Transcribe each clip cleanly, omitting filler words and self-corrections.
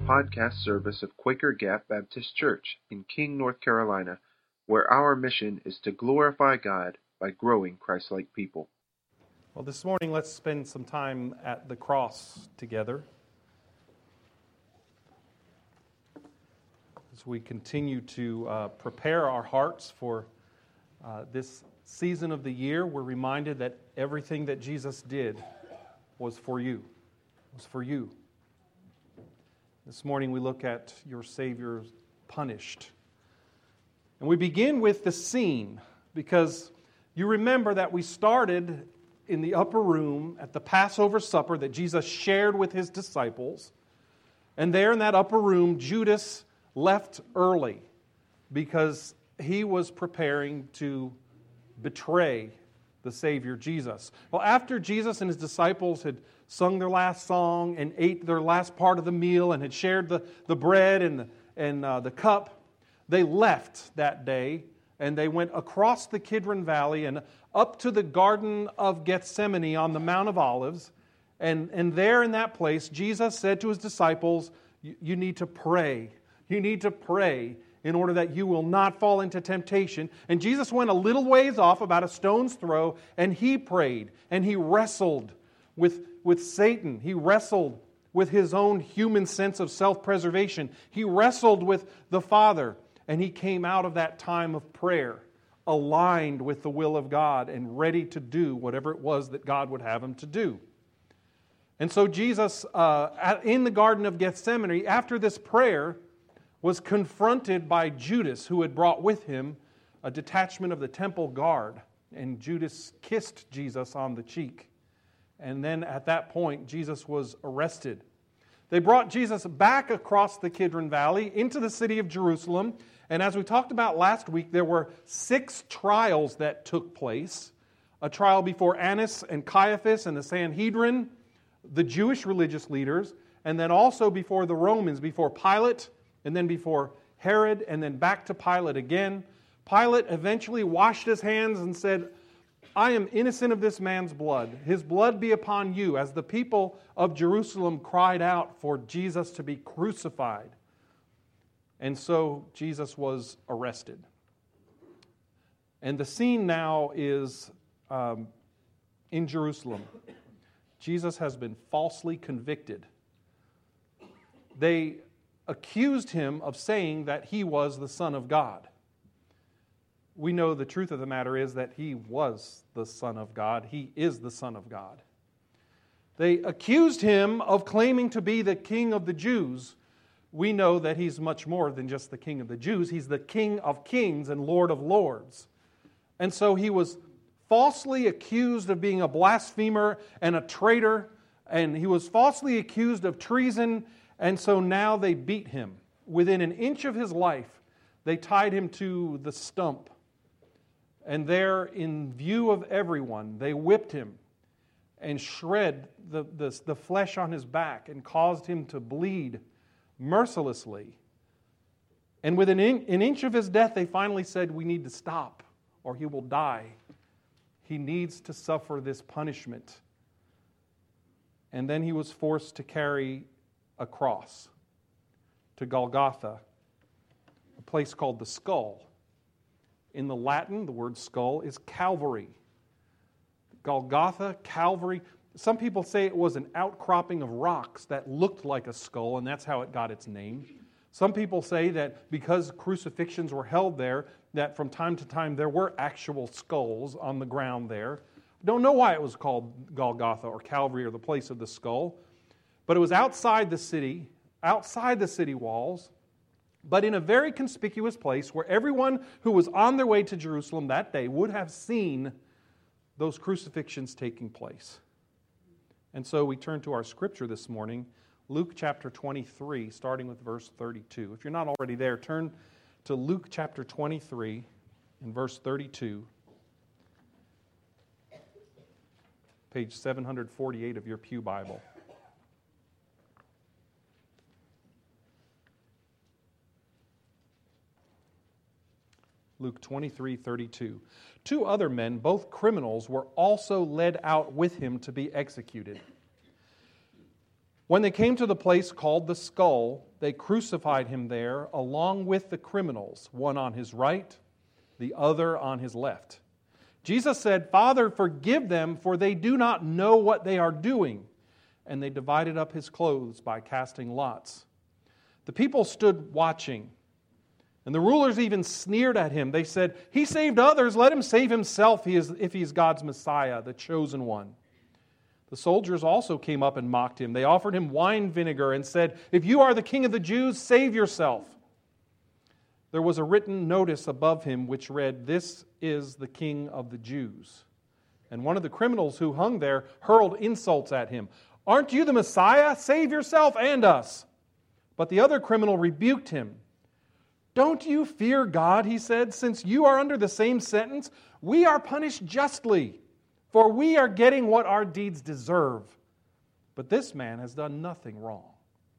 podcast service of Quaker Gap Baptist Church in King, North Carolina, where our mission is to glorify God by growing Christ-like people. Well, this morning, let's spend some time at the cross together as we continue to prepare our hearts for this season of the year. We're reminded that everything that Jesus did was for you. It was for you. This morning, we look at your Savior punished. And we begin with the scene, because you remember that we started in the upper room at the Passover supper that Jesus shared with His disciples. And there in that upper room, Judas left early because he was preparing to betray the Savior Jesus. Well, after Jesus and His disciples had sung their last song and ate their last part of the meal and had shared the bread and the cup, they left that day and they went across the Kidron Valley and up to the Garden of Gethsemane on the Mount of Olives. And there in that place, Jesus said to His disciples, you need to pray. You need to pray in order that you will not fall into temptation. And Jesus went a little ways off, about a stone's throw, and He prayed. And He wrestled with Satan. He wrestled with His own human sense of self-preservation. He wrestled with the Father. And He came out of that time of prayer aligned with the will of God and ready to do whatever it was that God would have Him to do. And so Jesus, in the Garden of Gethsemane, after this prayer, was confronted by Judas, who had brought with him a detachment of the temple guard. And Judas kissed Jesus on the cheek. And then at that point, Jesus was arrested. They brought Jesus back across the Kidron Valley into the city of Jerusalem. And as we talked about last week, there were 6 trials that took place. A trial before Annas and Caiaphas and the Sanhedrin, the Jewish religious leaders, and then also before the Romans, before Pilate, and then before Herod, and then back to Pilate again. Pilate eventually washed his hands and said, I am innocent of this man's blood. His blood be upon you, as the people of Jerusalem cried out for Jesus to be crucified. And so Jesus was arrested. And the scene now is in Jerusalem. Jesus has been falsely convicted. They accused Him of saying that He was the Son of God. We know the truth of the matter is that He was the Son of God. He is the Son of God. They accused Him of claiming to be the King of the Jews. We know that He's much more than just the King of the Jews. He's the King of kings and Lord of lords. And so He was falsely accused of being a blasphemer and a traitor, and He was falsely accused of treason, and so now they beat Him. Within an inch of His life, they tied Him to the stump. And there, in view of everyone, they whipped Him and shred the flesh on His back and caused Him to bleed mercilessly. And within an inch of His death, they finally said, we need to stop or He will die. He needs to suffer this punishment. And then He was forced to carry a cross to Golgotha, a place called the Skull. In the Latin, the word skull is Calvary. Golgotha, Calvary. Some people say it was an outcropping of rocks that looked like a skull, and that's how it got its name. Some people say that because crucifixions were held there, that from time to time there were actual skulls on the ground there. Don't know why it was called Golgotha or Calvary or the place of the skull, but it was outside the city walls, but in a very conspicuous place where everyone who was on their way to Jerusalem that day would have seen those crucifixions taking place. And so we turn to our scripture this morning, Luke chapter 23, starting with verse 32. If you're not already there, turn to Luke chapter 23 and verse 32, page 748 of your Pew Bible. Luke 23:32. 2 other men, both criminals, were also led out with Him to be executed. When they came to the place called the Skull, they crucified him there along with the criminals, one on his right, the other on his left. Jesus said, "Father, forgive them, for they do not know what they are doing." And they divided up his clothes by casting lots. The people stood watching, and the rulers even sneered at him. They said, "He saved others, let him save himself if he is God's Messiah, the chosen one." The soldiers also came up and mocked him. They offered him wine vinegar and said, "If you are the king of the Jews, save yourself." There was a written notice above him which read, "This is the King of the Jews." And one of the criminals who hung there hurled insults at him. "Aren't you the Messiah? Save yourself and us." But the other criminal rebuked him. "Don't you fear God," he said, "since you are under the same sentence? We are punished justly, for we are getting what our deeds deserve. But this man has done nothing wrong."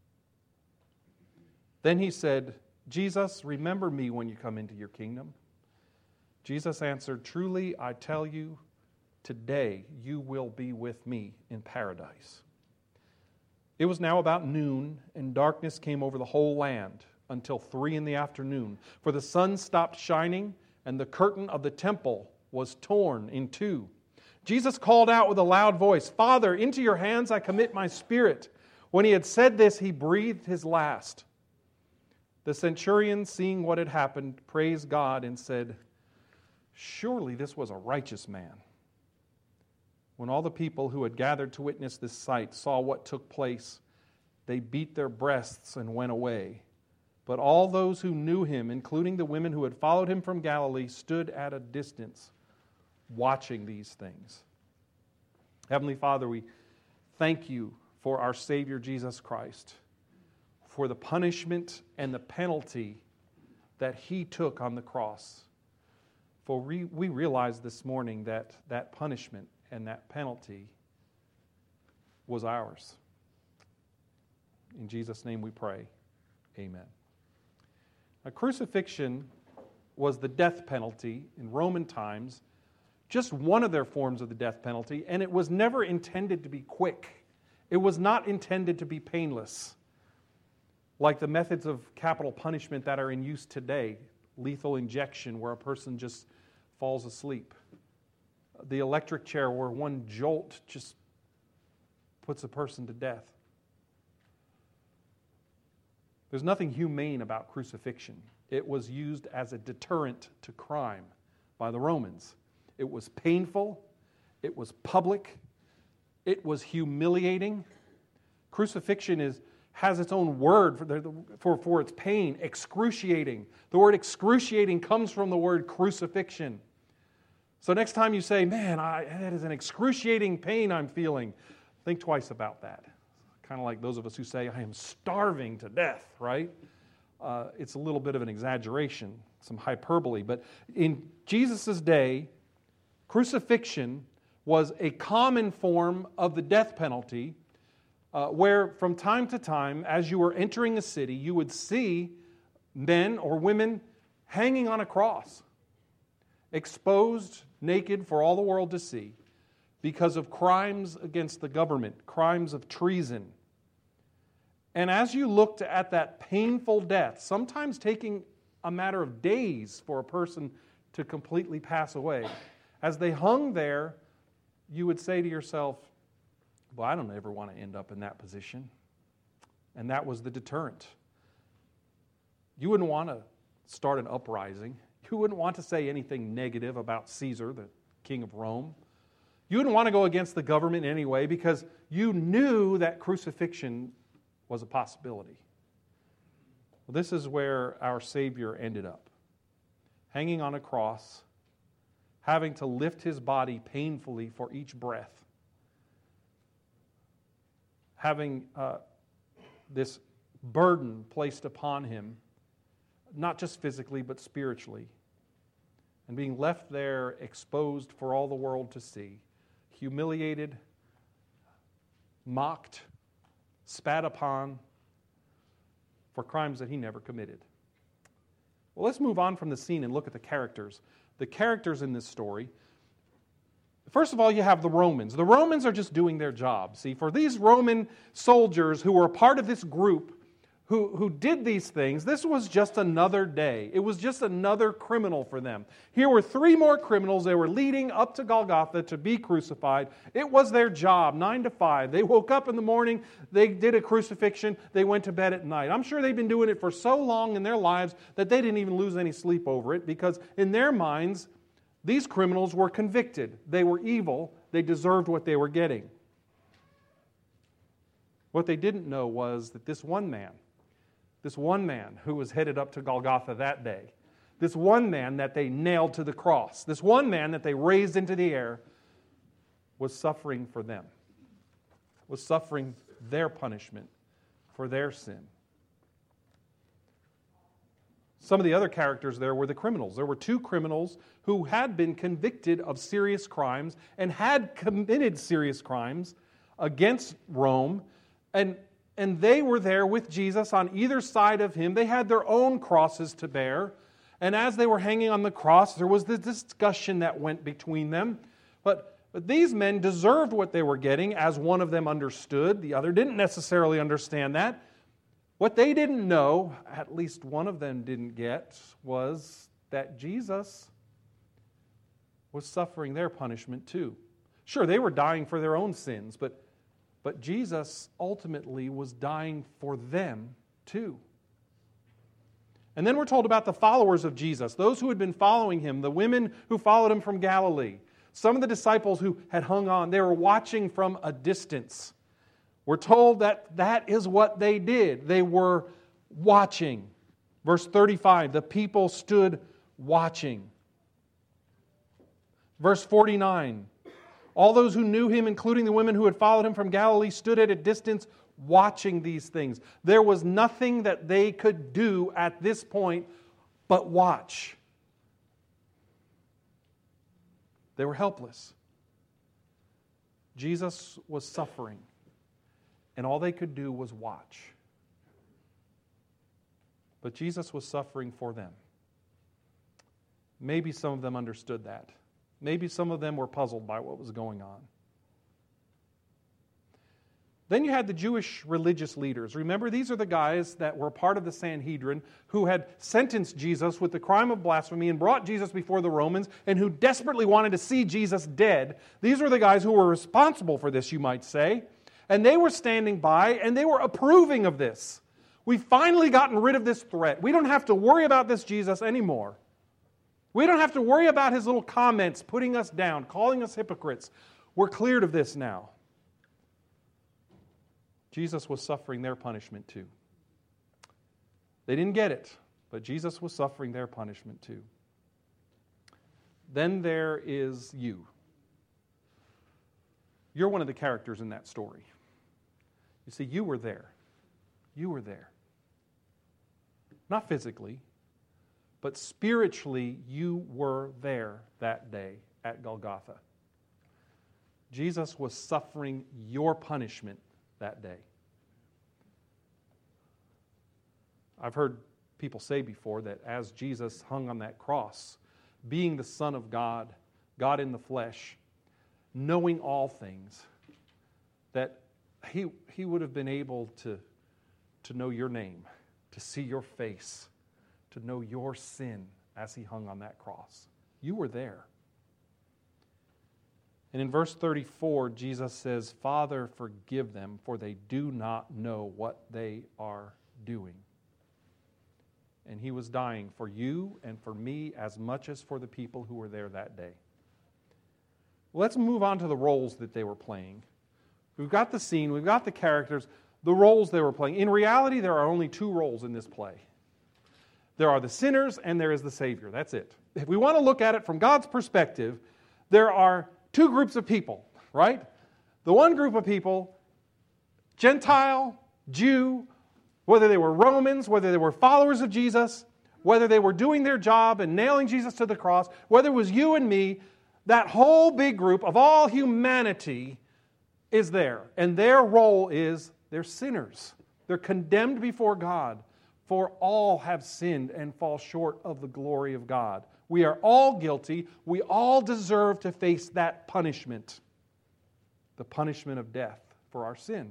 Then he said, "Jesus, remember me when you come into your kingdom." Jesus answered, "Truly, I tell you, today you will be with me in paradise." It was now about noon, and darkness came over the whole land until 3 p.m, for the sun stopped shining, and the curtain of the temple was torn in two. Jesus called out with a loud voice, "Father, into your hands I commit my spirit." When he had said this, he breathed his last. The centurion, seeing what had happened, praised God and said, "Surely this was a righteous man." When all the people who had gathered to witness this sight saw what took place, they beat their breasts and went away. But all those who knew him, including the women who had followed him from Galilee, stood at a distance, watching these things. Heavenly Father, we thank you for our Savior Jesus Christ, for the punishment and the penalty that he took on the cross. For we realize this morning that that punishment and that penalty was ours. In Jesus' name we pray. Amen. Now, crucifixion was the death penalty in Roman times, just one of their forms of the death penalty, and it was never intended to be quick. It was not intended to be painless, like the methods of capital punishment that are in use today, lethal injection where a person just falls asleep, the electric chair where one jolt just puts a person to death. There's nothing humane about crucifixion. It was used as a deterrent to crime by the Romans. It was painful. It was public. It was humiliating. Crucifixion has its own word for its pain, excruciating. The word excruciating comes from the word crucifixion. So next time you say, "Man, that is an excruciating pain I'm feeling," think twice about that. Kind of like those of us who say, "I am starving to death," right? It's a little bit of an exaggeration, some hyperbole. But in Jesus' day, crucifixion was a common form of the death penalty, where from time to time, as you were entering a city, you would see men or women hanging on a cross, exposed, naked for all the world to see, because of crimes against the government, crimes of treason. And as you looked at that painful death, sometimes taking a matter of days for a person to completely pass away, as they hung there, you would say to yourself, "Well, I don't ever want to end up in that position." And that was the deterrent. You wouldn't want to start an uprising. You wouldn't want to say anything negative about Caesar, the king of Rome. You wouldn't want to go against the government in any way because you knew that crucifixion was a possibility. Well, this is where our Savior ended up, hanging on a cross, having to lift his body painfully for each breath, having this burden placed upon him, not just physically but spiritually, and being left there exposed for all the world to see, humiliated, mocked, spat upon for crimes that he never committed. Well, let's move on from the scene and look at the characters. The characters in this story, First of all, you have the Romans. The Romans are just doing their job. See, for these Roman soldiers who were a part of this group who did these things, this was just another day. It was just another criminal for them. Here were 3 more criminals. They were leading up to Golgotha to be crucified. It was their job, 9 to 5. They woke up in the morning, they did a crucifixion, they went to bed at night. I'm sure they've been doing it for so long in their lives that they didn't even lose any sleep over it, because in their minds, these criminals were convicted. They were evil. They deserved what they were getting. What they didn't know was that this one man who was headed up to Golgotha that day, this one man that they nailed to the cross, this one man that they raised into the air, was suffering for them, was suffering their punishment for their sin. Some of the other characters there were the criminals. There were 2 criminals who had been convicted of serious crimes and had committed serious crimes against Rome, and they were there with Jesus on either side of him. They had their own crosses to bear. And as they were hanging on the cross, there was this discussion that went between them. But these men deserved what they were getting, as one of them understood. The other didn't necessarily understand that. What they didn't know, at least one of them didn't get, was that Jesus was suffering their punishment too. Sure, they were dying for their own sins, but Jesus ultimately was dying for them too. And then we're told about the followers of Jesus, those who had been following him, the women who followed him from Galilee. Some of the disciples who had hung on, they were watching from a distance. We're told that that is what they did. They were watching. Verse 35, the people stood watching. Verse 49, all those who knew him, including the women who had followed him from Galilee, stood at a distance watching these things. There was nothing that they could do at this point but watch. They were helpless. Jesus was suffering, and all they could do was watch. But Jesus was suffering for them. Maybe some of them understood that. Maybe some of them were puzzled by what was going on. Then you had the Jewish religious leaders. Remember, these are the guys that were part of the Sanhedrin who had sentenced Jesus with the crime of blasphemy and brought Jesus before the Romans, and who desperately wanted to see Jesus dead. These were the guys who were responsible for this, you might say. And they were standing by, and they were approving of this. We've finally gotten rid of this threat. We don't have to worry about this Jesus anymore. We don't have to worry about his little comments putting us down, calling us hypocrites. We're cleared of this now. Jesus was suffering their punishment too. They didn't get it, but Jesus was suffering their punishment too. Then there is you. You're one of the characters in that story. You see, you were there. You were there. Not physically, but spiritually, you were there that day at Golgotha. Jesus was suffering your punishment that day. I've heard people say before that as Jesus hung on that cross, being the Son of God, God in the flesh, knowing all things, that he would have been able to know your name, to see your face, to know your sin as he hung on that cross. You were there. And in verse 34, Jesus says, Father, forgive them, for they do not know what they are doing. And he was dying for you and for me as much as for the people who were there that day. Well, let's move on to the roles that they were playing. We've got the scene, we've got the characters, the roles they were playing. In reality, there are only 2 roles in this play. There are the sinners and there is the Savior. That's it. If we want to look at it from God's perspective, there are 2 groups of people, right? The one group of people, Gentile, Jew, whether they were Romans, whether they were followers of Jesus, whether they were doing their job and nailing Jesus to the cross, whether it was you and me, that whole big group of all humanity is there. And their role is they're sinners. They're condemned before God. For all have sinned and fall short of the glory of God. We are all guilty. We all deserve to face that punishment, the punishment of death for our sin.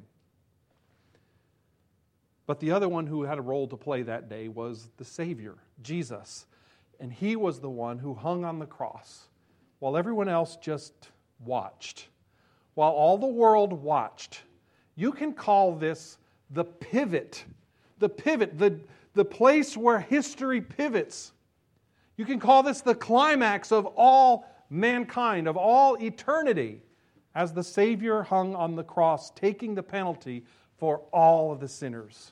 But the other one who had a role to play that day was the Savior, Jesus. And He was the one who hung on the cross while everyone else just watched. While all the world watched. You can call this the pivot. The pivot, the place where history pivots. You can call this the climax of all mankind, of all eternity, as the Savior hung on the cross, taking the penalty for all of the sinners.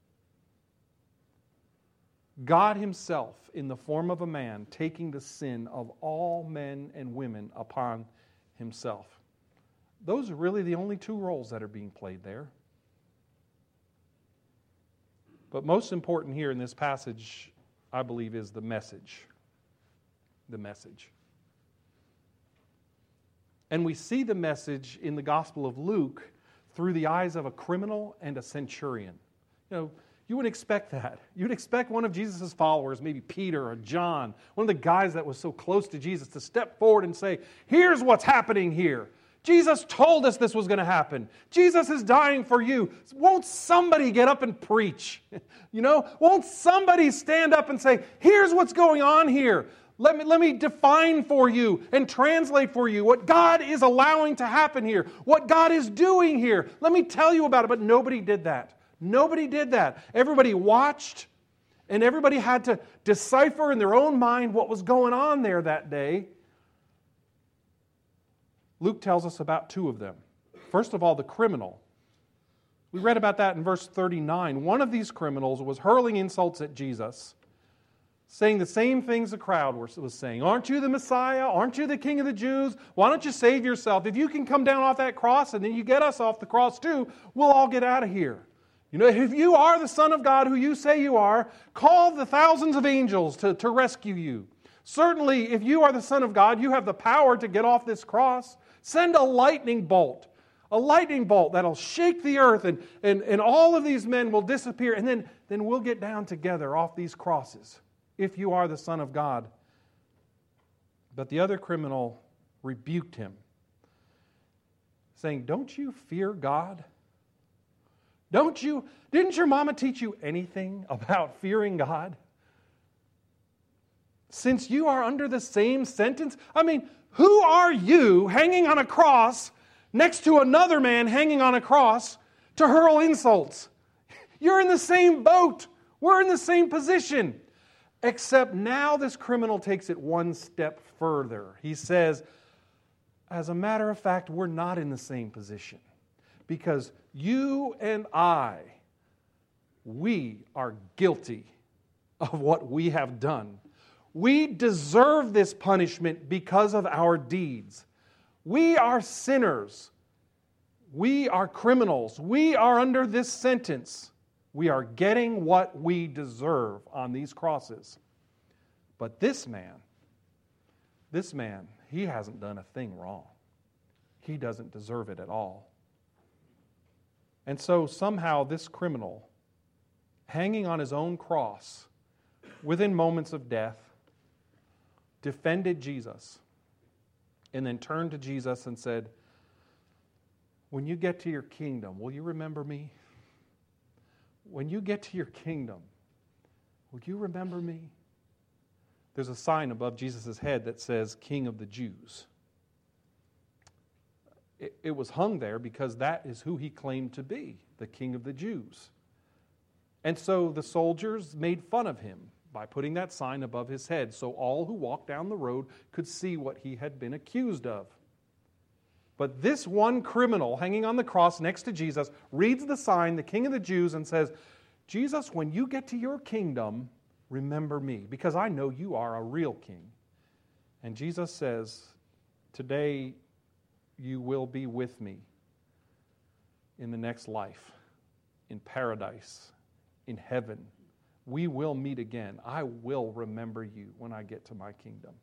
God Himself, in the form of a man, taking the sin of all men and women upon Himself. Those are really the only two roles that are being played there. But most important here in this passage, I believe, is the message. The message. And we see the message in the Gospel of Luke through the eyes of a criminal and a centurion. You wouldn't expect that. You'd expect one of Jesus' followers, maybe Peter or John, one of the guys that was so close to Jesus, to step forward and say, here's what's happening here. Jesus told us this was going to happen. Jesus is dying for you. Won't somebody get up and preach? Won't somebody stand up and say, here's what's going on here. Let me define for you and translate for you what God is allowing to happen here, what God is doing here. Let me tell you about it. But nobody did that. Nobody did that. Everybody watched, and everybody had to decipher in their own mind what was going on there that day. Luke tells us about two of them. First of all, the criminal. We read about that in verse 39. One of these criminals was hurling insults at Jesus, saying the same things the crowd was saying. Aren't you the Messiah? Aren't you the King of the Jews? Why don't you save yourself? If you can come down off that cross and then you get us off the cross too, we'll all get out of here. If you are the Son of God who you say you are, call the thousands of angels to rescue you. Certainly, if you are the Son of God, you have the power to get off this cross. Send a lightning bolt that'll shake the earth, and all of these men will disappear, and then we'll get down together off these crosses, if you are the Son of God. But the other criminal rebuked him, saying, don't you fear God? Didn't your mama teach you anything about fearing God? Since you are under the same sentence, who are you hanging on a cross next to another man hanging on a cross to hurl insults? You're in the same boat. We're in the same position. Except now this criminal takes it one step further. He says, as a matter of fact, we're not in the same position. Because you and I, we are guilty of what we have done. We deserve this punishment because of our deeds. We are sinners. We are criminals. We are under this sentence. We are getting what we deserve on these crosses. But this man, he hasn't done a thing wrong. He doesn't deserve it at all. And so somehow this criminal, hanging on his own cross, within moments of death, defended Jesus, and then turned to Jesus and said, when you get to your kingdom, will you remember me? When you get to your kingdom, will you remember me? There's a sign above Jesus' head that says, King of the Jews. It was hung there because that is who he claimed to be, the King of the Jews. And so the soldiers made fun of him by putting that sign above his head so all who walked down the road could see what he had been accused of. But this one criminal hanging on the cross next to Jesus reads the sign, the King of the Jews, and says, Jesus, when you get to your kingdom, remember me, because I know you are a real king. And Jesus says, today you will be with me in the next life, in paradise, in heaven. We will meet again. I will remember you when I get to my kingdom.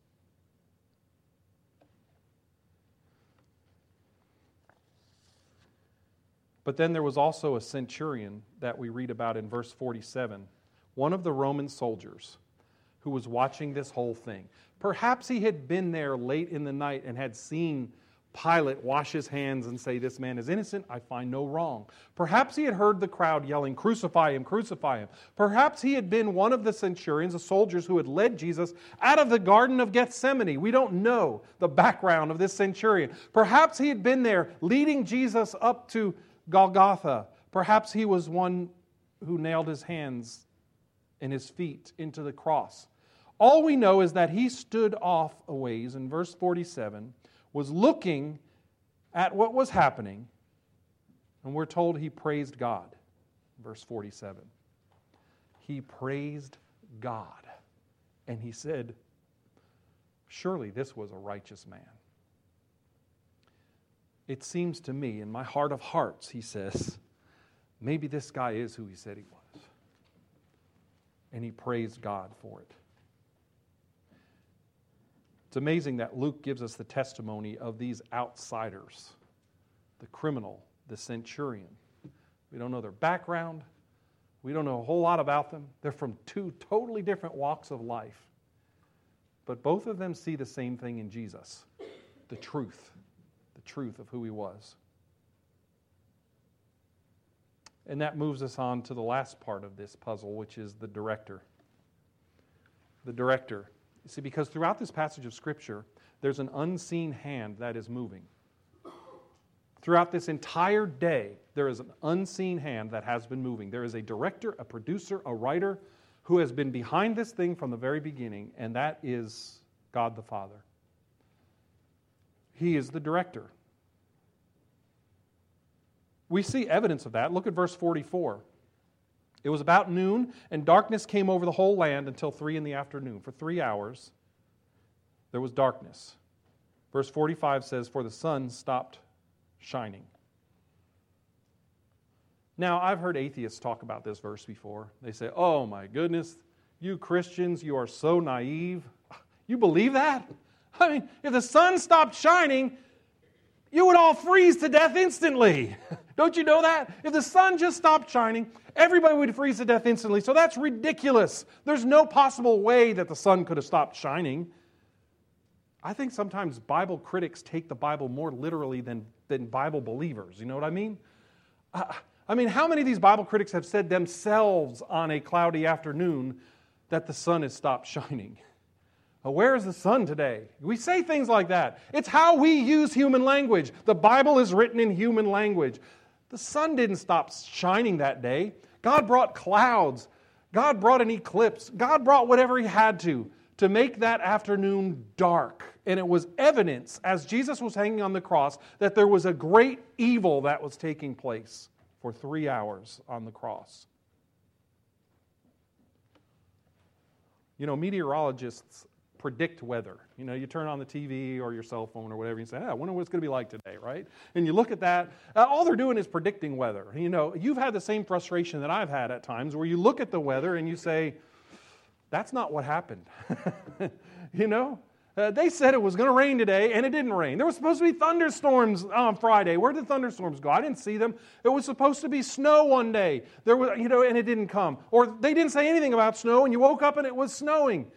But then there was also a centurion that we read about in verse 47, one of the Roman soldiers, who who was watching this whole thing. Perhaps he had been there late in the night and had seen Pilate wash his hands and say, "This man is innocent, I find no wrong." Perhaps he had heard the crowd yelling, "Crucify him, crucify him." Perhaps he had been one of the centurions, the soldiers who had led Jesus out of the Garden of Gethsemane. We don't know the background of this centurion. Perhaps he had been there leading Jesus up to Golgotha. Perhaps he was one who nailed his hands and his feet into the cross. All we know is that he stood off a ways in verse 47, was looking at what was happening, and we're told he praised God. Verse 47. He praised God, and he said, "Surely this was a righteous man." It seems to me, in my heart of hearts, he says, maybe this guy is who he said he was. And he praised God for it. It's amazing that Luke gives us the testimony of these outsiders, the criminal, the centurion. We don't know their background. We don't know a whole lot about them. They're from two totally different walks of life. But both of them see the same thing in Jesus, the truth of who he was. And that moves us on to the last part of this puzzle, which is the director. The director. You see, because throughout this passage of Scripture, there's an unseen hand that is moving. Throughout this entire day, there is an unseen hand that has been moving. There is a director, a producer, a writer who has been behind this thing from the very beginning, and that is God the Father. He is the director. We see evidence of that. Look at verse 44. It was about noon, and darkness came over the whole land until 3 p.m. For 3 hours, there was darkness. Verse 45 says, "For the sun stopped shining." Now, I've heard atheists talk about this verse before. They say, "Oh my goodness, you Christians, you are so naive. You believe that? I mean, if the sun stopped shining, you would all freeze to death instantly. Don't you know that? If the sun just stopped shining, everybody would freeze to death instantly. So that's ridiculous. There's no possible way that the sun could have stopped shining." I think sometimes Bible critics take the Bible more literally than Bible believers. You know what I mean? I mean, how many of these Bible critics have said themselves on a cloudy afternoon that the sun has stopped shining? Where is the sun today? We say things like that. It's how we use human language. The Bible is written in human language. The sun didn't stop shining that day. God brought clouds. God brought an eclipse. God brought whatever He had to make that afternoon dark. And it was evidence, as Jesus was hanging on the cross, that there was a great evil that was taking place for 3 hours on the cross. You know, meteorologists predict weather. You know, you turn on the TV or your cell phone or whatever, and you say, I wonder what it's going to be like today, right? And you look at that, all they're doing is predicting weather. You know, you've had the same frustration that I've had at times where you look at the weather and you say, that's not what happened. You know? They said it was going to rain today, and it didn't rain. There was supposed to be thunderstorms on Friday. Where did the thunderstorms go? I didn't see them. It was supposed to be snow one day. There was, you know, and it didn't come. Or they didn't say anything about snow, and you woke up and it was snowing.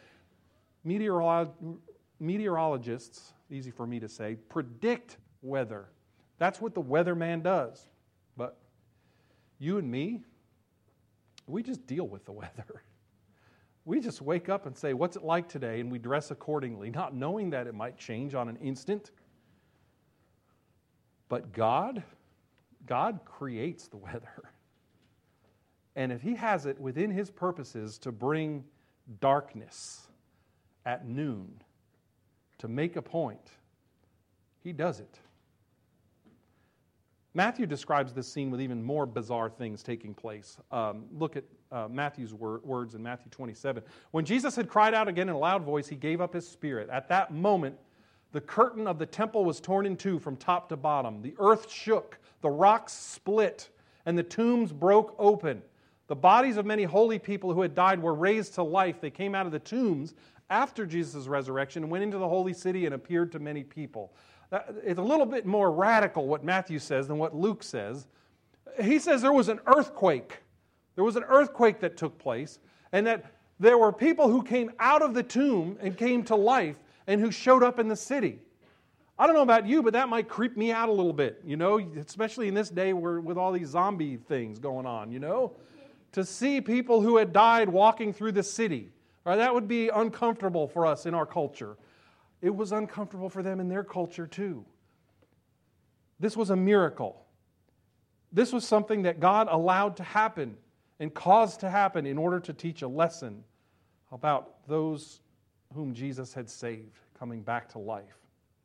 Meteorologists, easy for me to say, predict weather. That's what the weatherman does. But you and me, we just deal with the weather. We just wake up and say, what's it like today? And we dress accordingly, not knowing that it might change on an instant. But God creates the weather. And if He has it within His purposes to bring darkness at noon, to make a point, He does it. Matthew describes this scene with even more bizarre things taking place. Look at Matthew's words in Matthew 27. When Jesus had cried out again in a loud voice, He gave up His spirit. At that moment, the curtain of the temple was torn in two from top to bottom. The earth shook, the rocks split, and the tombs broke open. The bodies of many holy people who had died were raised to life. They came out of the tombs after Jesus' resurrection and went into the holy city and appeared to many people. It's a little bit more radical what Matthew says than what Luke says. He says there was an earthquake. There was an earthquake that took place, and that There were people who came out of the tomb and came to life and who showed up in the city. I don't know about you, but that might creep me out a little bit, especially in this day with all these zombie things going on, To see people who had died walking through the city, right? That would be uncomfortable for us in our culture. It was uncomfortable for them in their culture too. This was a miracle. This was something that God allowed to happen and caused to happen in order to teach a lesson about those whom Jesus had saved coming back to life.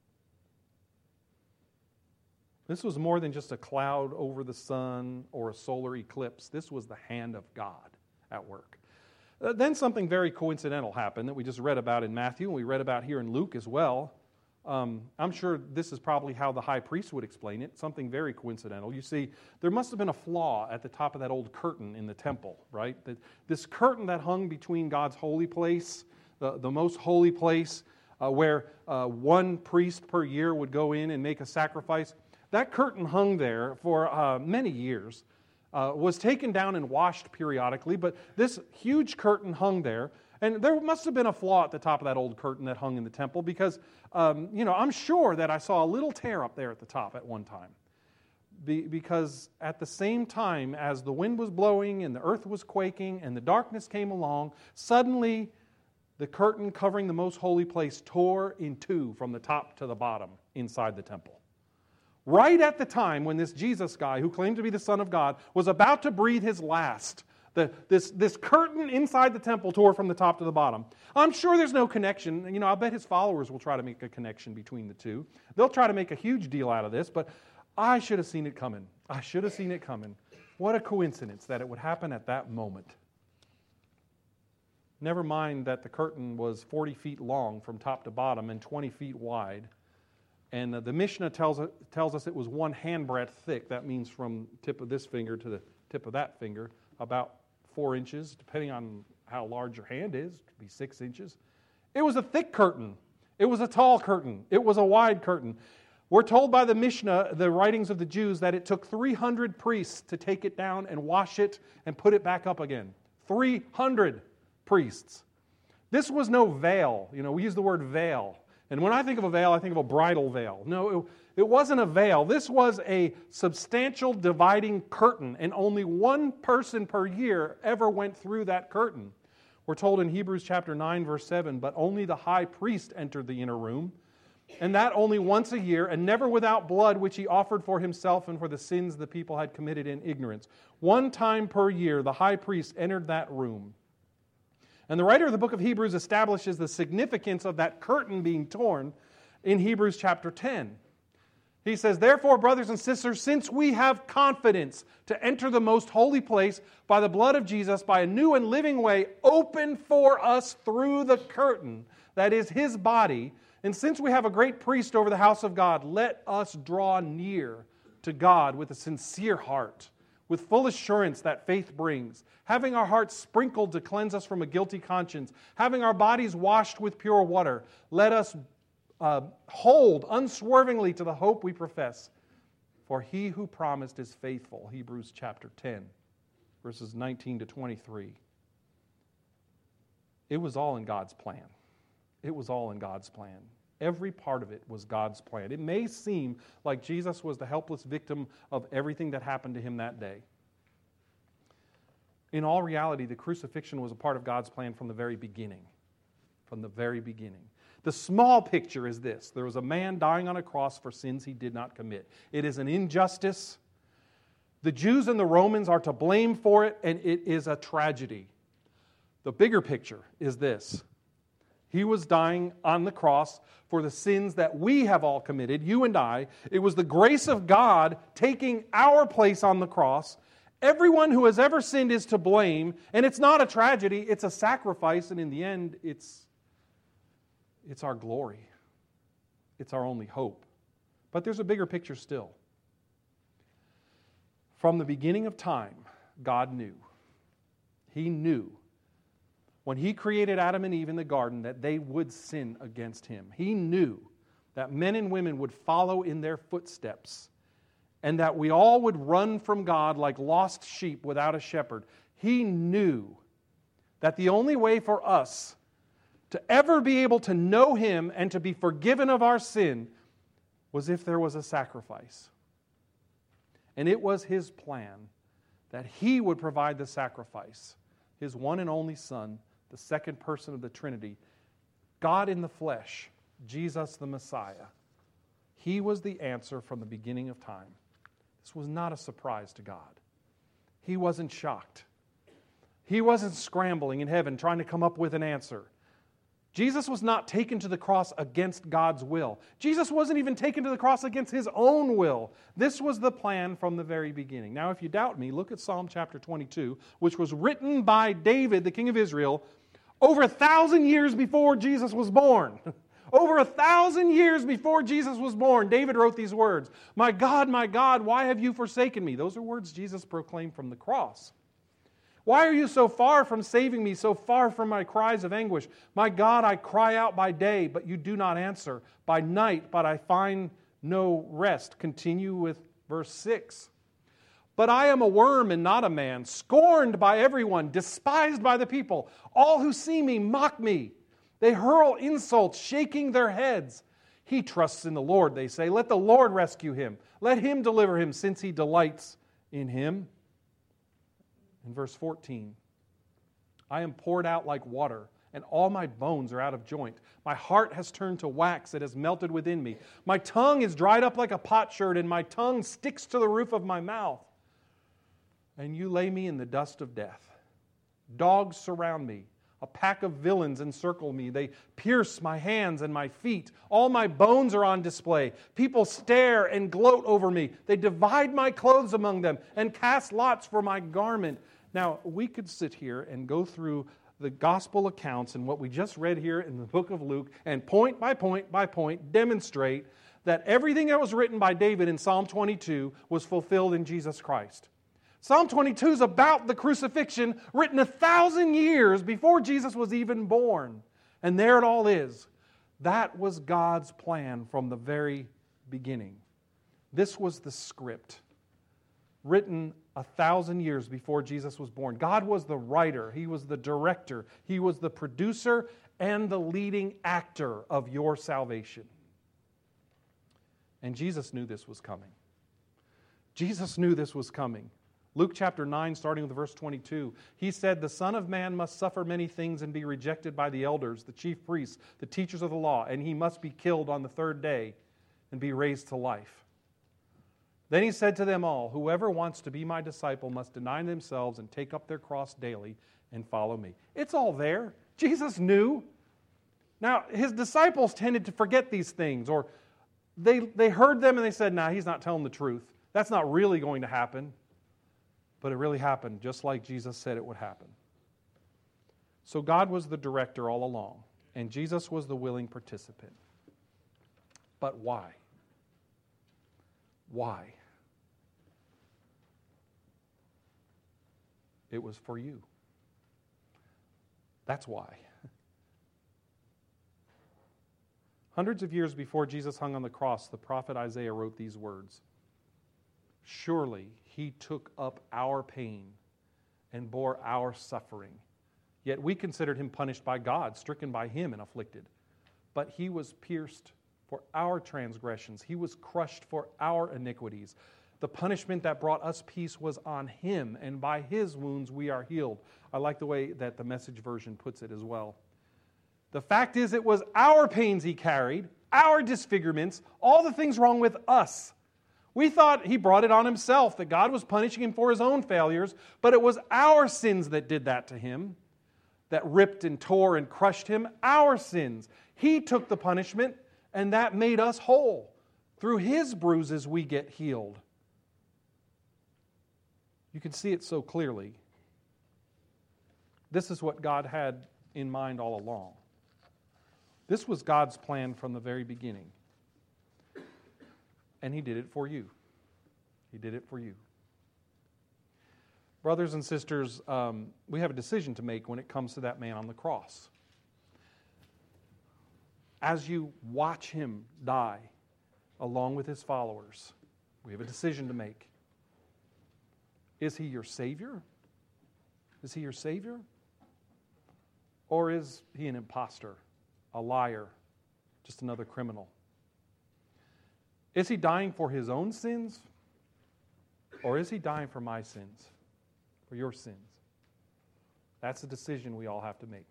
This was more than just a cloud over the sun or a solar eclipse. This was the hand of God at work. Then something very coincidental happened that we just read about in Matthew, and we read about here in Luke as well. I'm sure this is probably how the high priest would explain it, something very coincidental. You see, there must have been a flaw at the top of that old curtain in the temple, right? This curtain that hung between God's holy place, the most holy place, where one priest per year would go in and make a sacrifice. That curtain hung there for many years, was taken down and washed periodically, but this huge curtain hung there. And there must have been a flaw at the top of that old curtain that hung in the temple because, I'm sure that I saw a little tear up there at the top at one time. Because at the same time as the wind was blowing and the earth was quaking and the darkness came along, suddenly the curtain covering the most holy place tore in two from the top to the bottom inside the temple. Right at the time when this Jesus guy, who claimed to be the Son of God, was about to breathe his last, this curtain inside the temple tore from the top to the bottom. I'm sure there's no connection. I'll bet his followers will try to make a connection between the two. They'll try to make a huge deal out of this, but I should have seen it coming. I should have seen it coming. What a coincidence that it would happen at that moment. Never mind that the curtain was 40 feet long from top to bottom and 20 feet wide. And the Mishnah tells us it was 1 handbreadth thick. That means from the tip of this finger to the tip of that finger, about 4 inches, depending on how large your hand is. It could be 6 inches. It was a thick curtain. It was a tall curtain. It was a wide curtain. We're told by the Mishnah, the writings of the Jews, that it took 300 priests to take it down and wash it and put it back up again. 300 priests. This was no veil. We use the word veil. And when I think of a veil, I think of a bridal veil. No, it wasn't a veil. This was a substantial dividing curtain, and only one person per year ever went through that curtain. We're told in Hebrews chapter 9, verse 7, but only the high priest entered the inner room, and that only once a year, and never without blood, which he offered for himself and for the sins the people had committed in ignorance. One time per year, the high priest entered that room. And the writer of the book of Hebrews establishes the significance of that curtain being torn in Hebrews chapter 10. He says, therefore, brothers and sisters, since we have confidence to enter the most holy place by the blood of Jesus, by a new and living way opened for us through the curtain, that is his body, and since we have a great priest over the house of God, let us draw near to God with a sincere heart, with full assurance that faith brings, having our hearts sprinkled to cleanse us from a guilty conscience, having our bodies washed with pure water, let us hold unswervingly to the hope we profess. For he who promised is faithful. Hebrews chapter 10, verses 19 to 23. It was all in God's plan. It was all in God's plan. Every part of it was God's plan. It may seem like Jesus was the helpless victim of everything that happened to him that day. In all reality, the crucifixion was a part of God's plan from the very beginning. From the very beginning. The small picture is this. There was a man dying on a cross for sins he did not commit. It is an injustice. The Jews and the Romans are to blame for it, and it is a tragedy. The bigger picture is this. He was dying on the cross for the sins that we have all committed, you and I. It was the grace of God taking our place on the cross. Everyone who has ever sinned is to blame, and it's not a tragedy, it's a sacrifice, and in the end, it's our glory. It's our only hope. But there's a bigger picture still. From the beginning of time, God knew. He knew when He created Adam and Eve in the garden that they would sin against Him. He knew that men and women would follow in their footsteps and that we all would run from God like lost sheep without a shepherd. He knew that the only way for us to ever be able to know Him and to be forgiven of our sin was if there was a sacrifice. And it was His plan that He would provide the sacrifice, His one and only Son, the second person of the Trinity, God in the flesh, Jesus the Messiah. He was the answer from the beginning of time. This was not a surprise to God. He wasn't shocked. He wasn't scrambling in heaven trying to come up with an answer. Jesus was not taken to the cross against God's will. Jesus wasn't even taken to the cross against His own will. This was the plan from the very beginning. Now, if you doubt me, look at Psalm chapter 22, which was written by David, the king of Israel, over 1,000 years before Jesus was born. Over 1,000 years before Jesus was born, David wrote these words, my God, why have you forsaken me?" Those are words Jesus proclaimed from the cross. "Why are you so far from saving me, so far from my cries of anguish? My God, I cry out by day, but you do not answer. By night, but I find no rest." Continue with verse 6. "But I am a worm and not a man, scorned by everyone, despised by the people. All who see me mock me. They hurl insults, shaking their heads. He trusts in the Lord," they say. "Let the Lord rescue him. Let Him deliver him, since He delights in him." In verse 14, "I am poured out like water, and all my bones are out of joint. My heart has turned to wax, it has melted within me. My tongue is dried up like a potsherd, and my tongue sticks to the roof of my mouth. And you lay me in the dust of death. Dogs surround me. A pack of villains encircle me. They pierce my hands and my feet. All my bones are on display. People stare and gloat over me. They divide my clothes among them and cast lots for my garment." Now, we could sit here and go through the gospel accounts and what we just read here in the book of Luke and point by point by point demonstrate that everything that was written by David in Psalm 22 was fulfilled in Jesus Christ. Psalm 22 is about the crucifixion written 1,000 years before Jesus was even born. And there it all is. That was God's plan from the very beginning. This was the script written 1,000 years before Jesus was born. God was the writer. He was the director. He was the producer and the leading actor of your salvation. And Jesus knew this was coming. Jesus knew this was coming. Luke chapter 9, starting with verse 22, He said, "The Son of Man must suffer many things and be rejected by the elders, the chief priests, the teachers of the law, and He must be killed on the third day and be raised to life." Then He said to them all, "Whoever wants to be my disciple must deny themselves and take up their cross daily and follow me." It's all there. Jesus knew. Now, His disciples tended to forget these things, or they heard them and they said, "Nah, He's not telling the truth. That's not really going to happen." But it really happened, just like Jesus said it would happen. So God was the director all along, and Jesus was the willing participant. But why? Why? It was for you. That's why. Hundreds of years before Jesus hung on the cross, the prophet Isaiah wrote these words, "Surely He took up our pain and bore our suffering. Yet we considered Him punished by God, stricken by Him and afflicted. But He was pierced for our transgressions. He was crushed for our iniquities. The punishment that brought us peace was on Him, and by His wounds we are healed." I like the way that the Message version puts it as well. The fact is, it was our pains He carried, our disfigurements, all the things wrong with us. We thought He brought it on Himself, that God was punishing Him for His own failures, but it was our sins that did that to Him, that ripped and tore and crushed Him, our sins. He took the punishment, and that made us whole. Through His bruises we get healed. You can see it so clearly. This is what God had in mind all along. This was God's plan from the very beginning. And He did it for you. He did it for you. Brothers and sisters, we have a decision to make when it comes to that man on the cross. As you watch Him die along with His followers, we have a decision to make. Is He your Savior? Is He your Savior? Or is he an imposter, a liar, just another criminal? Is he dying for his own sins? Or is he dying for my sins, for your sins? That's a decision we all have to make.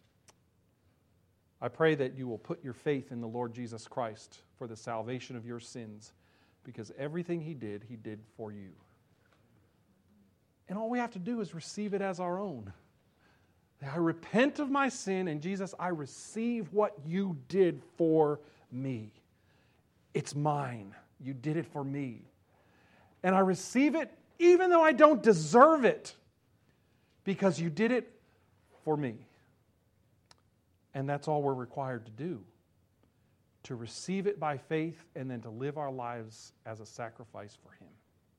I pray that you will put your faith in the Lord Jesus Christ for the salvation of your sins, because everything he did for you. And all we have to do is receive it as our own. I repent of my sin, and Jesus, I receive what you did for me. It's mine. You did it for me. And I receive it even though I don't deserve it, because you did it for me. And that's all we're required to do, to receive it by faith and then to live our lives as a sacrifice for him.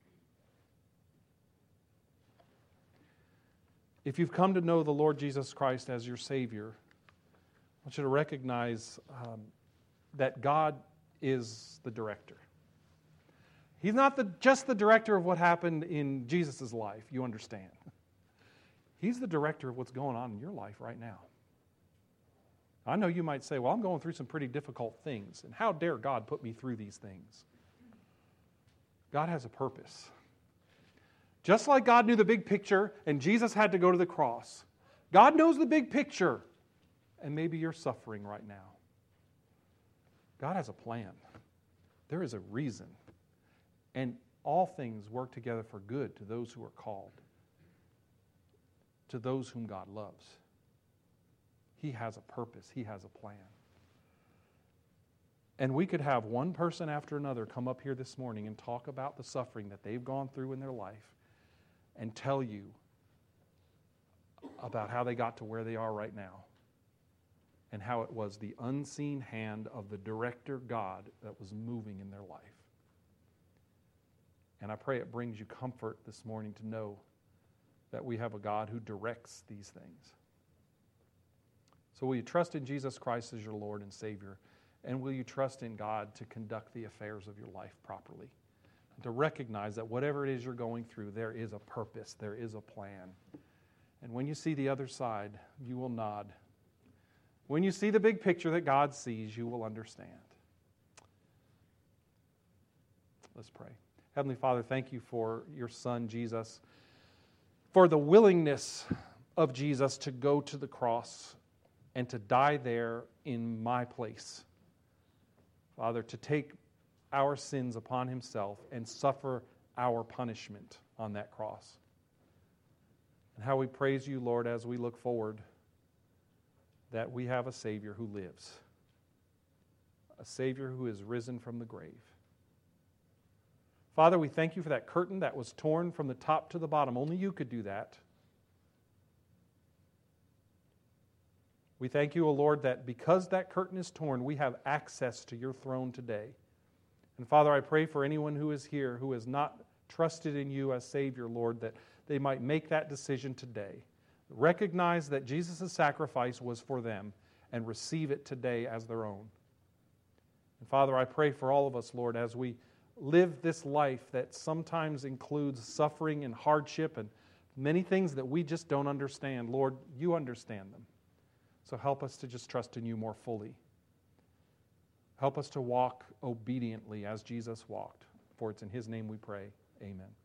If you've come to know the Lord Jesus Christ as your Savior, I want you to recognize that God is the director. He's not just the director of what happened in Jesus' life, you understand. He's the director of what's going on in your life right now. I know you might say, well, I'm going through some pretty difficult things, and how dare God put me through these things? God has a purpose. Just like God knew the big picture and Jesus had to go to the cross, God knows the big picture, and maybe you're suffering right now. God has a plan. There is a reason. And all things work together for good to those who are called, to those whom God loves. He has a purpose. He has a plan. And we could have one person after another come up here this morning and talk about the suffering that they've gone through in their life and tell you about how they got to where they are right now and how it was the unseen hand of the director God that was moving in their life. And I pray it brings you comfort this morning to know that we have a God who directs these things. So will you trust in Jesus Christ as your Lord and Savior? And will you trust in God to conduct the affairs of your life properly? And to recognize that whatever it is you're going through, there is a purpose, there is a plan. And when you see the other side, you will nod. When you see the big picture that God sees, you will understand. Let's pray. Heavenly Father, thank you for your Son, Jesus, for the willingness of Jesus to go to the cross and to die there in my place. Father, to take our sins upon himself and suffer our punishment on that cross. And how we praise you, Lord, as we look forward that we have a Savior who lives, a Savior who is risen from the grave. Father, we thank you for that curtain that was torn from the top to the bottom. Only you could do that. We thank you, O Lord, that because that curtain is torn, we have access to your throne today. And Father, I pray for anyone who is here who has not trusted in you as Savior, Lord, that they might make that decision today. Recognize that Jesus' sacrifice was for them and receive it today as their own. And Father, I pray for all of us, Lord, as we live this life that sometimes includes suffering and hardship and many things that we just don't understand. Lord, you understand them. So help us to just trust in you more fully. Help us to walk obediently as Jesus walked. For it's in his name we pray. Amen.